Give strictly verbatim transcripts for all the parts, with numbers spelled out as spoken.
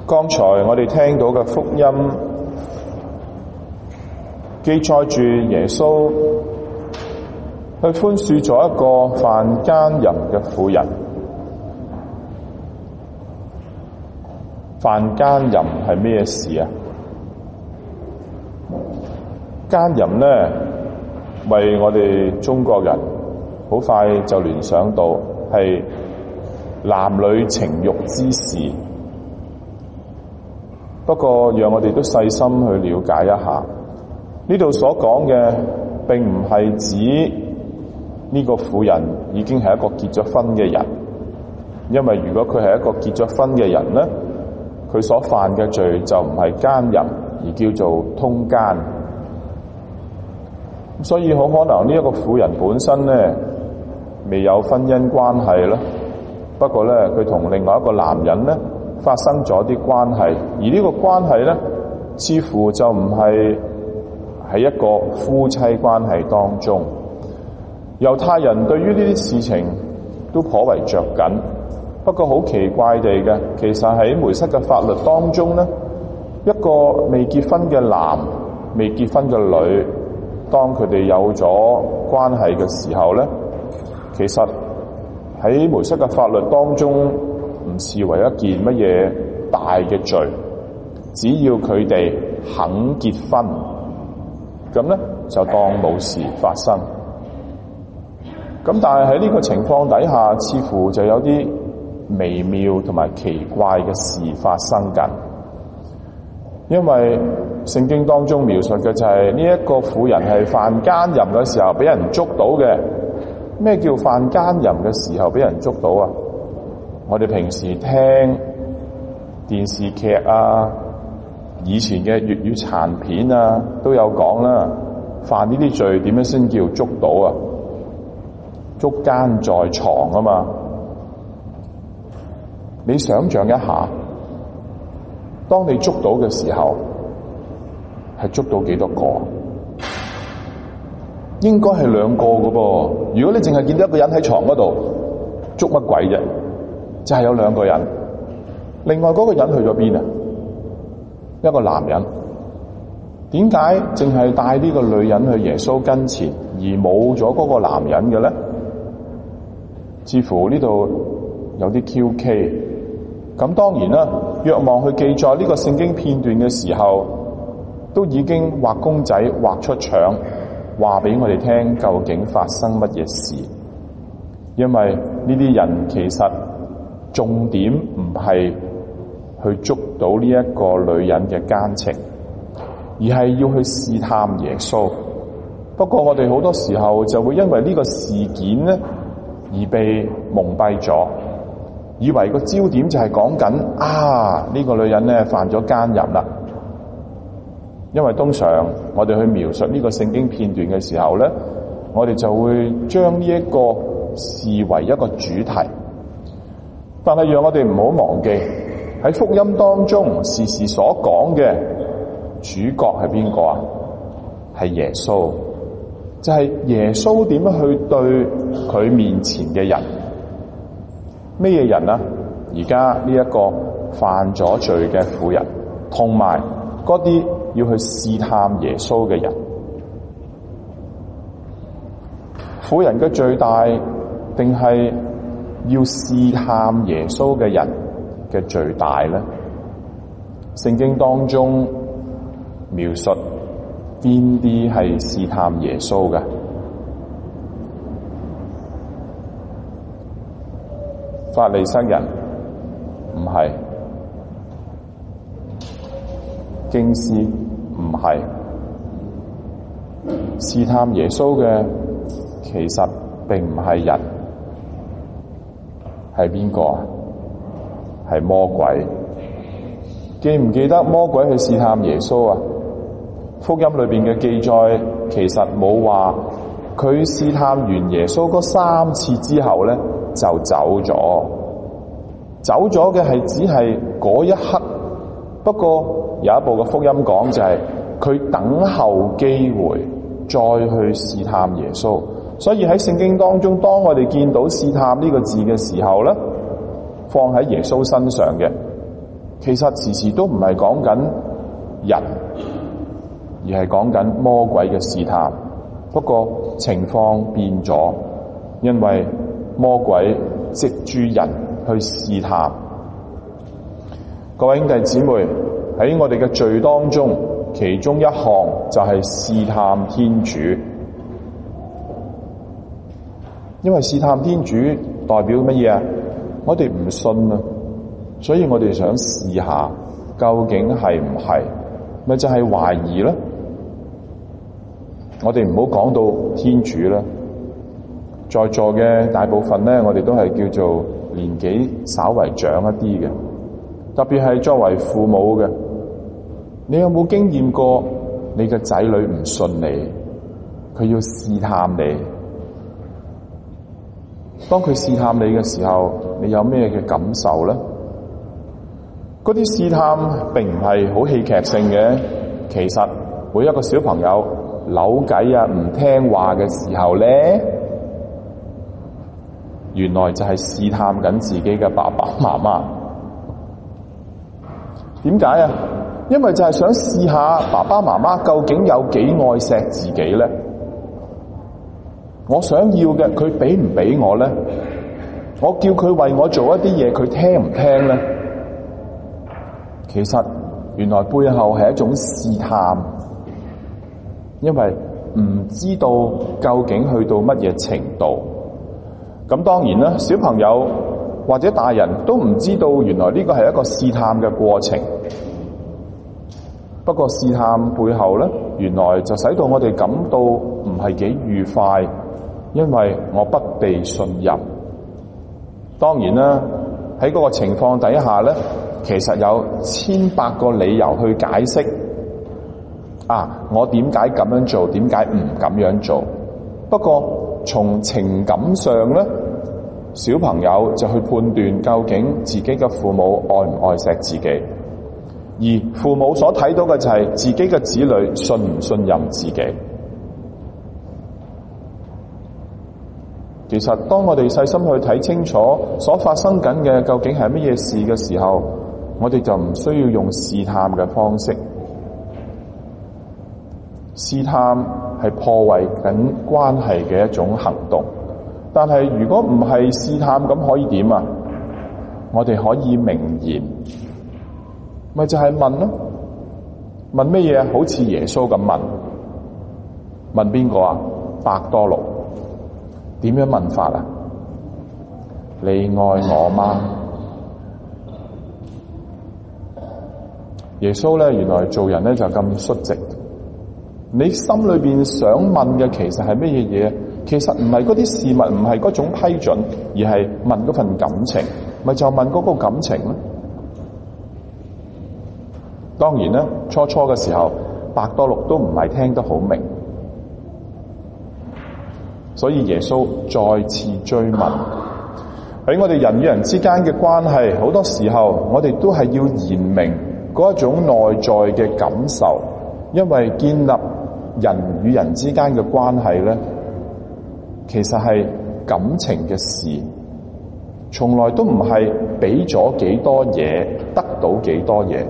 剛才我哋聽到嘅福音記載住耶穌去寬恕咗一個犯奸淫嘅婦人。犯奸淫係咩事啊？奸淫呢，為我哋中國人好快就聯想到係男女情慾之事。不過讓我哋都細心去了解一下，呢度所講嘅並唔係指呢個婦人已經係一個結咗婚嘅人，因為如果佢係一個結咗婚嘅人呢，佢所犯嘅罪就唔係奸淫，而叫做通奸。所以好可能呢一個婦人本身呢未有婚姻關係啦，不過呢佢同另外一個男人呢發生咗啲關係，而呢個關係呢似乎就唔係喺一個夫妻關係當中。猶太人對於呢啲事情都頗為着緊，不過好奇怪地嘅，其實喺梅瑟嘅法律當中呢，一個未結婚嘅男、未結婚嘅女，當佢哋有咗關係嘅時候呢，其實喺梅瑟嘅法律當中唔視為一件乜嘢大嘅罪，只要佢哋肯結婚，咁呢就當冇事發生。咁但係喺呢個情況底下，似乎就有啲微妙同埋奇怪嘅事發生緊。因為聖經當中描述嘅就係呢一個婦人係犯奸淫嘅時候俾人捉到嘅。咩叫犯奸淫嘅時候俾人捉到啊？我哋平時聽電視劇啊，以前嘅粵語殘片啊都有講啦，犯呢啲罪點樣先叫捉到啊？捉奸在床啊嘛。你想象一下，當你捉到嘅時候係捉到幾多個？應該係兩個㗎噃。如果你淨係見到一個人喺床嗰度，捉乜鬼啫？就係有兩個人，另外嗰個人去咗邊啊？一個男人。點解淨係帶呢個女人去耶穌跟前，而冇咗嗰個男人嘅咧？似乎呢度有啲蹊蹺。咁當然啦，若望去記載呢個聖經片段嘅時候，都已經畫公仔畫出腸，話俾我哋聽究竟發生乜嘢事。因為呢啲人其實重點唔係去捉到呢一個女人嘅奸情，而係要去試探耶穌。不過我哋好多時候就會因為呢個事件咧而被蒙蔽咗，以為個焦點就係講緊啊呢個女人咧犯咗奸淫啦。因為通常我哋去描述呢個聖經片段嘅時候咧，我哋就會將呢一個視為一個主題。但係讓我哋唔好忘記，喺福音當中時時所講嘅主角係邊個啊？係耶穌。就係耶穌點樣去對佢面前嘅人？咩嘢人啊？而家呢一個犯咗罪嘅婦人，同埋嗰啲要去試探耶穌嘅人。婦人嘅罪大，定係要試探耶穌嘅人嘅罪大咧？聖經當中描述邊啲係試探耶穌嘅？法利塞人唔係，經師唔係，試探耶穌嘅其實並唔係人，係邊個啊？係魔鬼。記唔記得魔鬼去試探耶穌啊？福音裏邊嘅記載其實冇話佢試探完耶穌嗰三次之後咧就走咗，走咗嘅係只係嗰一刻。不過有一部嘅福音講就係佢等候機會再去試探耶穌。所以喺聖經當中，當我哋見到試探呢個字嘅時候咧，放喺耶穌身上嘅其實時時都唔係講緊人，而係講緊魔鬼嘅試探。不過情況變咗，因為魔鬼藉住人去試探。各位兄弟姊妹，喺我哋嘅罪當中，其中一項就係試探天主。因為試探天主代表乜嘢啊？我哋唔信啊，所以我哋想試下究竟係唔係，咪就係懷疑啦。我哋唔好講到天主啦，在座嘅大部分咧，我哋都係叫做年紀稍為長一啲嘅，特別係作為父母嘅，你有冇經驗過你嘅仔女唔信你，佢要試探你？當佢試探你嘅時候，你有咩嘅感受咧？嗰啲試探並唔係好戲劇性嘅，其實每一個小朋友扭計啊、唔聽話嘅時候咧，原來就係試探緊自己嘅爸爸媽媽。點解啊？因為就係想試下爸爸媽媽究竟有幾愛錫自己咧？我想要嘅，佢俾唔俾我咧？我叫佢為我做一啲嘢，佢聽唔聽咧？其實原來背後係一種試探，因為唔知道究竟去到乜嘢程度。咁當然啦，小朋友或者大人都唔知道原來呢個係一個試探嘅過程。不過試探背後咧，原來就使到我哋感到唔係幾愉快，因為我不被信任。當然啦，喺嗰個情況底下咧，其實有千百個理由去解釋啊，我點解咁樣做，點解唔咁樣做。不過從情感上咧，小朋友就去判斷究竟自己嘅父母愛唔愛錫自己，而父母所睇到嘅就係自己嘅子女信唔信任自己。其實當我哋細心去睇清楚所發生緊嘅究竟係乜嘢事嘅時候，我哋就唔需要用試探嘅方式。試探係破壞緊關係嘅一種行動，但係如果唔係試探，咁可以點啊？我哋可以明言，咪就係問咯。問乜嘢？好似耶穌咁問，問邊個啊？伯多祿。點樣問法啊？你愛我嗎？耶穌咧，原來做人咧就咁率直。你心裏邊想問嘅其實係乜嘢嘢？其實唔係嗰啲事物，唔係嗰種批准，而係問嗰份感情，咪就問嗰個感情咯。當然啦，初初嘅時候，伯多祿都唔係聽得好明。所以耶穌再次追問，喺我哋人與人之間嘅關係，好多時候我哋都係要言明嗰一種內在嘅感受，因為建立人與人之間嘅關係咧，其實係感情嘅事，從來都唔係俾咗幾多嘢得到幾多嘢。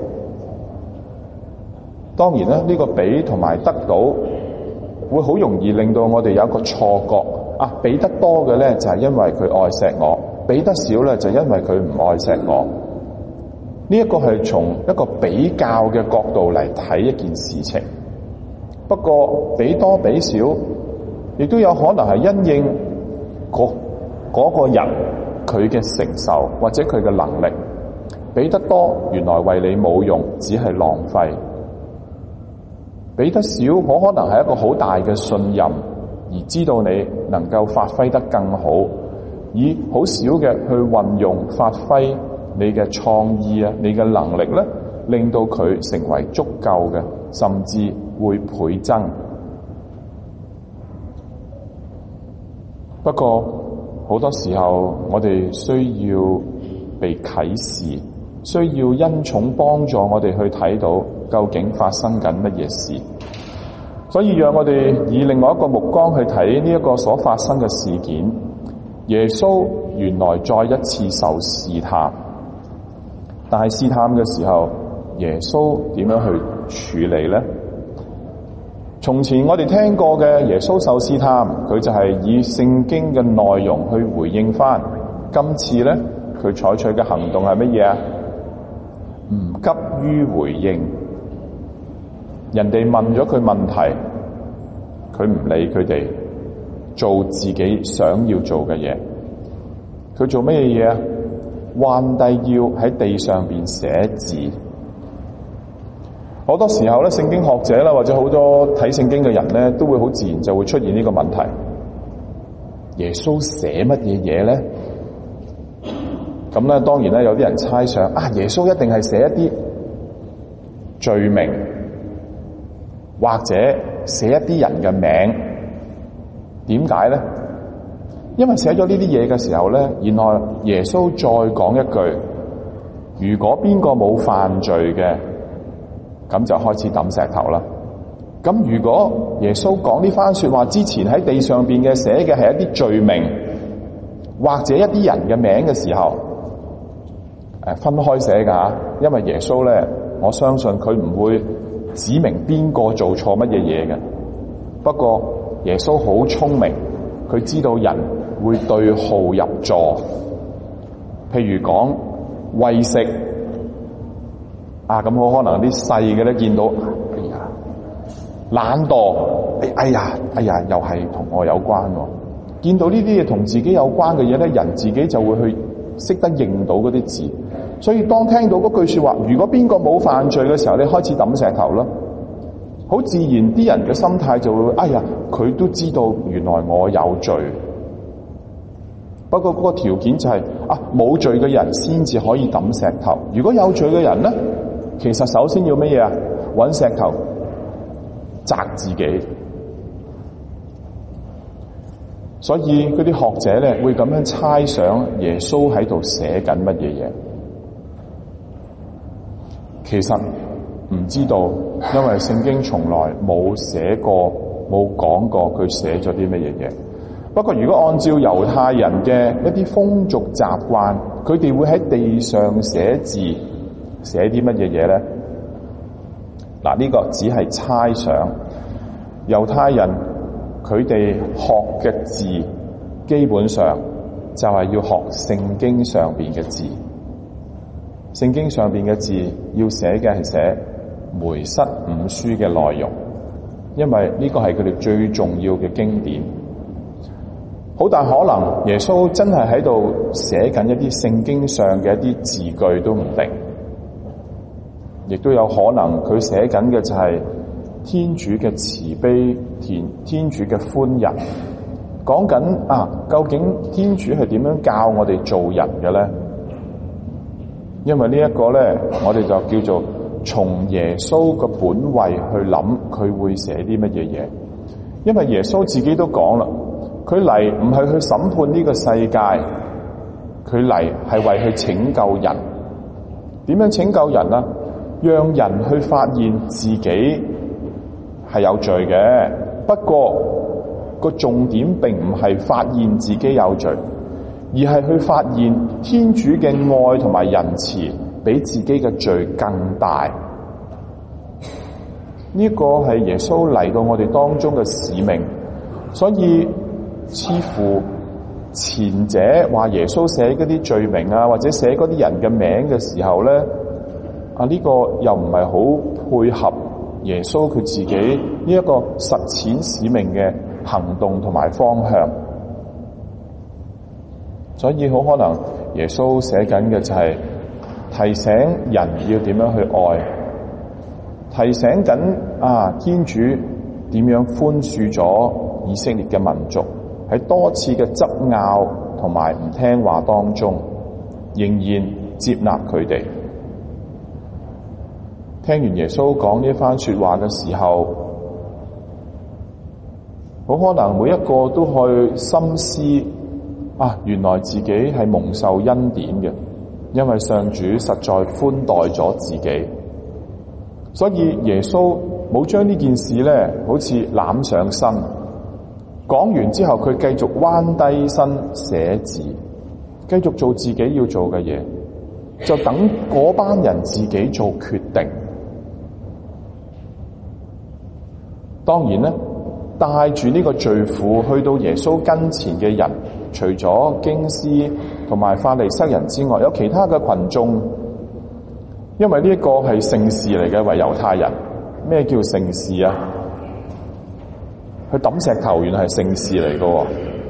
當然啦，呢個俾同埋得到，會好容易令到我哋有一個錯覺啊！俾得多嘅咧就係因為佢愛錫我，俾得少咧就因為佢唔愛錫我。呢一個係從一個比較嘅角度嚟睇一件事情。不過俾多俾少，亦都有可能係因應嗰嗰個人佢嘅承受或者佢嘅能力。俾得多，原來為你冇用，只係浪費。俾得少，我可能係一個好大嘅信任，而知道你能夠發揮得更好，以好少嘅去運用發揮你嘅創意啊，你嘅能力咧，令到佢成為足夠嘅，甚至會倍增。不過好多時候我哋需要被啟示，需要恩寵幫助我哋去睇到究竟發生緊乜嘢事。所以讓我哋以另外一個目光去睇呢一個所發生嘅事件。耶穌原來再一次受試探， 但係試探嘅時候，耶穌點樣去處理呢？從前我哋聽過嘅耶穌受試探，佢就係以聖經嘅內容去回應翻。今次咧，佢採取嘅行動係乜嘢啊？唔急於回應。人哋問咗佢問題，佢唔理佢哋，做自己想要做嘅嘢。佢做乜嘢嘢啊？還帝要喺地上邊寫字。好多時候咧，聖經學者啦，或者好多睇聖經嘅人咧，都會好自然就會出現呢個問題。耶穌寫乜嘢嘢咧？咁咧，當然咧，有啲人猜想啊，耶穌一定係寫一啲罪名，或者寫一啲人嘅名。點解咧？因為寫咗呢啲嘢嘅時候咧，原來耶穌再講一句：如果邊個冇犯罪嘅，咁就開始抌石頭啦。咁如果耶穌講呢番說話之前喺地上邊嘅寫嘅係一啲罪名，或者一啲人嘅名嘅時候，誒分開寫噶吓，因為耶穌咧，我相信佢唔會指明邊個做錯乜嘢嘢嘅。不過耶穌好聰明，佢知道人會對號入座。譬如講餵食。啊，咁好可能啲細嘅咧見到，哎呀，懶惰，哎呀，哎呀，又係同我有關喎。見到呢啲嘢同自己有關嘅嘢咧，人自己就會去識得認到嗰啲字。所以當聽到嗰句說話，如果邊個冇犯罪嘅時候，你開始抌石頭啦。好自然，啲人嘅心態就會，哎呀，佢都知道原來我有罪。不過嗰個條件就係、是、啊，冇罪嘅人先至可以抌石頭。如果有罪嘅人咧，其實首先要乜嘢啊？揾石頭砸自己。所以嗰啲學者咧會咁樣猜想耶穌喺度寫緊乜嘢嘢。其實唔知道，因為聖經從來冇寫過、冇講過佢寫咗啲乜嘢嘢。不過如果按照猶太人嘅一啲風俗習慣，佢哋會喺地上寫字。寫啲乜嘢嘢咧？嗱，呢個只係猜想。猶太人佢哋學嘅字，基本上就係要學聖經上邊嘅字。聖經上邊嘅字要寫嘅係寫梅瑟五書嘅內容，因為呢個係佢哋最重要嘅經典。好大可能耶穌真係喺度寫緊一啲聖經上嘅一啲字句都唔定。亦都有可能佢寫緊嘅就係天主嘅慈悲，天天主嘅寬仁。講緊啊，究竟天主係點樣教我哋做人嘅咧？因為呢一個咧，我哋就叫做從耶穌嘅本位去諗，佢會寫啲乜嘢嘢。因為耶穌自己都講啦，佢嚟唔係去審判呢個世界，佢嚟係為去拯救人。點樣拯救人啊？讓人去發現自己係有罪嘅，不過個重點並唔係發現自己有罪，而係去發現天主嘅愛同埋仁慈比自己嘅罪更大。呢個係耶穌嚟到我哋當中嘅使命。所以似乎前者話耶穌寫嗰啲罪名啊，或者寫嗰啲人嘅名嘅時候咧，啊！呢、這個又唔係好配合耶穌佢自己呢一個實踐使命嘅行動同埋方向，所以好可能耶穌寫緊嘅就係提醒人要點樣去愛，提醒緊啊天主點樣寬恕咗以色列嘅民族，喺多次嘅爭拗同埋唔聽話當中，仍然接納佢哋。聽完耶穌講呢番說話嘅時候，好可能每一個都去深思啊，原來自己係蒙受恩典嘅，因為上主實在寬待咗自己，所以耶穌冇將呢件事咧，好似攬上身。講完之後，佢繼續彎低身寫字，繼續做自己要做嘅嘢。 就等嗰班人自己做決定。當然咧，帶住呢個罪婦去到耶穌跟前嘅人，除咗經師同埋法利塞人之外，有其他嘅群眾，因為呢一個係聖事嚟嘅，為猶太人。咩叫聖事啊？去抌石頭原來係聖事嚟嘅。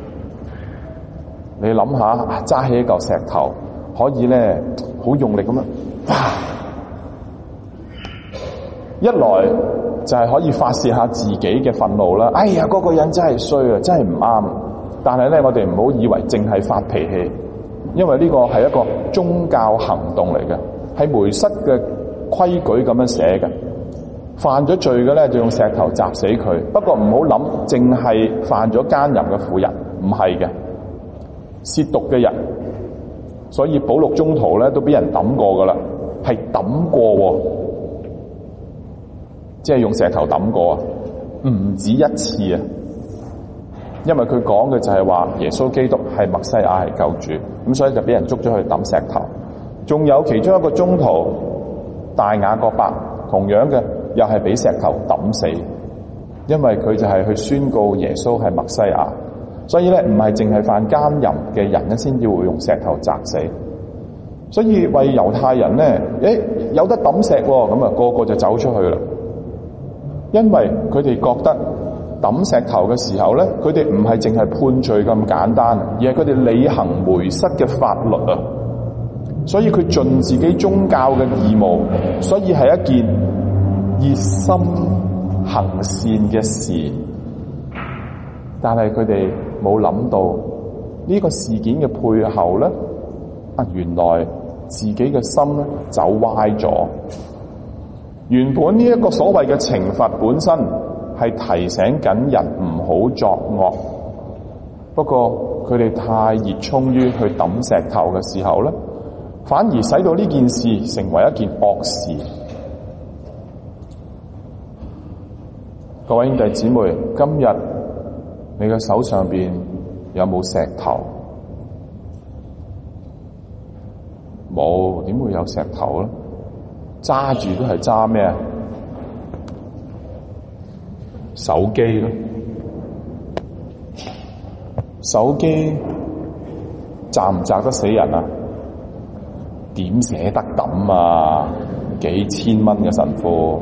你諗下，揸起一嚿石頭，可以咧好用力咁樣，哇！一來就係可以發洩下自己嘅憤怒啦。哎呀，嗰個人真係衰啊，真係唔啱。但係咧，我哋唔好以為淨係發脾氣，因為呢個係一個宗教行動嚟嘅，係梅瑟嘅規矩咁樣寫嘅。犯咗罪嘅咧，就用石頭砸死佢。不過唔好諗，淨係犯咗奸淫嘅婦人，唔係嘅，褻瀆嘅人。所以保祿宗徒咧都俾人抌過噶啦，係抌過喎，即係用石頭抌過啊，唔止一次啊。因為佢講嘅就係話耶穌基督係默西亞，係救主，咁所以就俾人捉咗去抌石頭。仲有其中一個宗徒大雅各伯，同樣嘅。又係俾石頭抌死，因為佢就係去宣告耶穌係默西亞，所以咧唔係淨係犯奸淫嘅人咧先至會用石頭砸死。所以為猶太人咧，誒有得抌石喎，咁啊個個就走出去啦。因為佢哋覺得抌石頭嘅時候咧，佢哋唔係淨係判罪咁簡單，而係佢哋履行梅瑟嘅法律啊。所以佢盡自己宗教嘅義務，所以係一件熱心行善嘅事，但係佢哋冇諗到呢個事件嘅背後咧，啊原來自己嘅心咧走歪咗。原本呢一個所謂嘅懲罰本身係提醒緊人唔好作惡，不過佢哋太熱衷於去抌石頭嘅時候咧，反而使到呢件事成為一件惡事。各位兄弟姊妹，今日你嘅手上邊有冇石頭？冇，點會有石頭咧？揸住都係揸咩啊？手機咯，手機砸唔砸得死人啊？點捨得抌啊？幾千蚊嘅神父。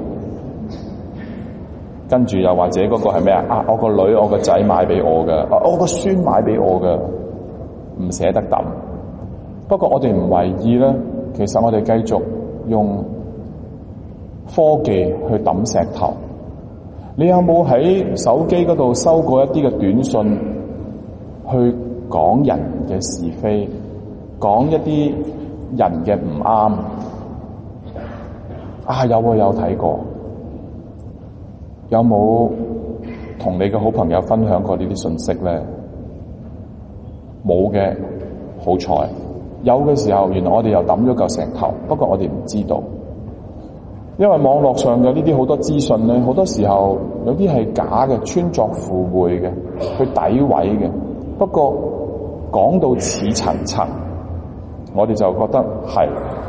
跟住又或者嗰個係咩啊？啊，我個女、我個仔買俾我嘅，啊，我個孫買俾我嘅，唔捨得抌。不過我哋唔為意咧，其實我哋繼續用科技去抌石頭。你有冇喺手機嗰度收過一啲嘅短信，去講人嘅是非，講一啲人嘅唔啱？啊，有啊，有睇過。有冇同你嘅好朋友分享過呢啲信息咧？冇嘅，好彩。有嘅時候，原來我哋又抌咗嚿石頭，不過我哋唔知道。因為網絡上嘅呢啲好多資訊咧，好多時候有啲係假嘅，穿鑿附會嘅，去詆毀嘅。不過講到似層層，我哋就覺得係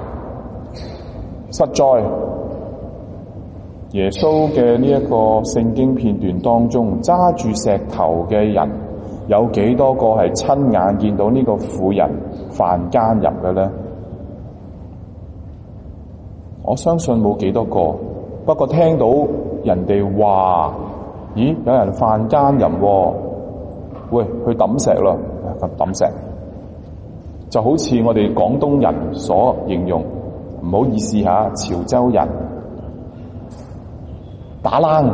實在。耶穌嘅呢一個聖經片段當中，揸住石頭嘅人有幾多個係親眼見到呢個婦人犯奸淫嘅咧？我相信冇幾多個。不過聽到人哋話，咦，有人犯奸淫喎，喂，去抌石咯，咁抌石就好似我哋廣東人所形容，唔好意思吓，潮州人。打冷，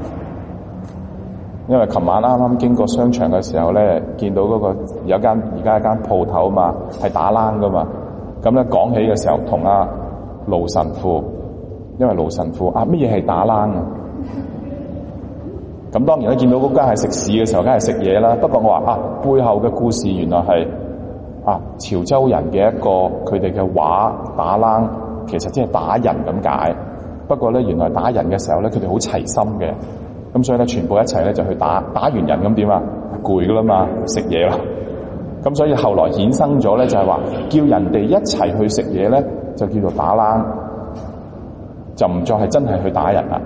因為琴晚啱啱經過商場嘅時候咧，見到嗰個有間而家一間鋪頭嘛，係打冷噶嘛。咁咧講起嘅時候，同阿盧神父，因為盧神父啊，乜嘢係打冷啊？咁當然咧，見到嗰間係食肆嘅時候，梗係食嘢啦。不過我話啊，背後嘅故事原來係啊潮州人嘅一個佢哋嘅話，打冷其實即係打人咁解。不過咧，原來打人嘅時候咧，佢哋好齊心嘅，咁所以咧，全部一齊咧就去打，打完人咁點啊？攰噶啦嘛，食嘢啦。 咁所以後來衍生咗咧，就係話叫人哋一齊去食嘢咧，就叫做打冷，就唔再係真係去打人啦。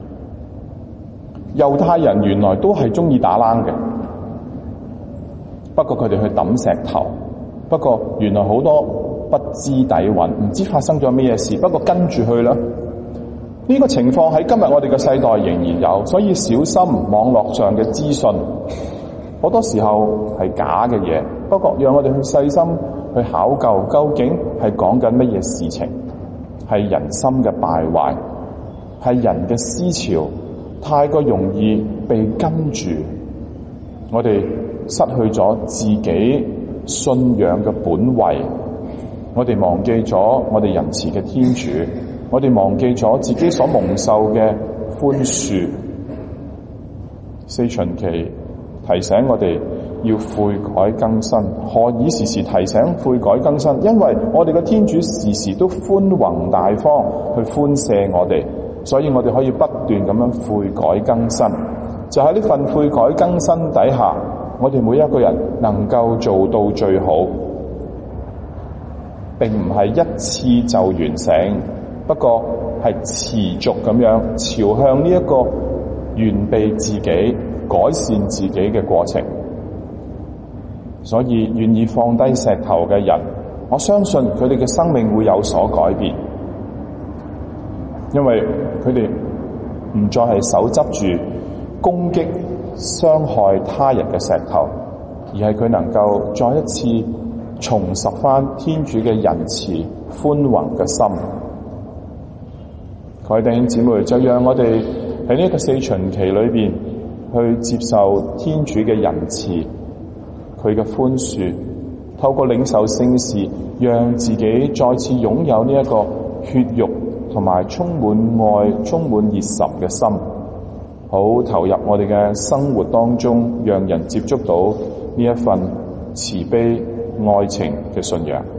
猶太人原來都係中意打冷嘅，不過佢哋去抌石頭。不過原來好多不知底蘊，唔知發生咗咩事，不過跟住去啦。呢、這個情況喺今日我哋嘅世代仍然有，所以小心網絡上嘅資訊，好多時候係假嘅嘢。不過讓我哋去細心去考究，究竟係講緊乜嘢事情？係人心嘅敗壞，係人嘅思潮太過容易被跟住，我哋失去咗自己信仰嘅本位，我哋忘記咗我哋仁慈嘅天主，我哋忘記咗自己所蒙受嘅寬恕。四旬期提醒我哋要悔改更新，何以時時提醒悔改更新？因為我哋嘅天主時時都寬宏大方去寬赦我哋，所以我哋可以不斷咁樣悔改更新。就喺呢份悔改更新底下，我哋每一個人能夠做到最好，並唔係一次就完成，不過係持續咁樣朝向呢一個完備自己、改善自己嘅過程。所以願意放低石頭嘅人，我相信佢哋嘅生命會有所改變，因為佢哋唔再係手執住攻擊傷害他人嘅石頭，而係佢能夠再一次重拾翻天主嘅仁慈寬宏嘅心。各位弟兄姊妹，就讓我哋喺呢一個四旬期裏邊去接受天主嘅仁慈，佢嘅寬恕，透過領受聖事，讓自己再次擁有呢一個血肉同埋充滿愛、充滿熱忱嘅心，好投入我哋嘅生活當中，讓人接觸到呢一份慈悲愛情嘅信仰。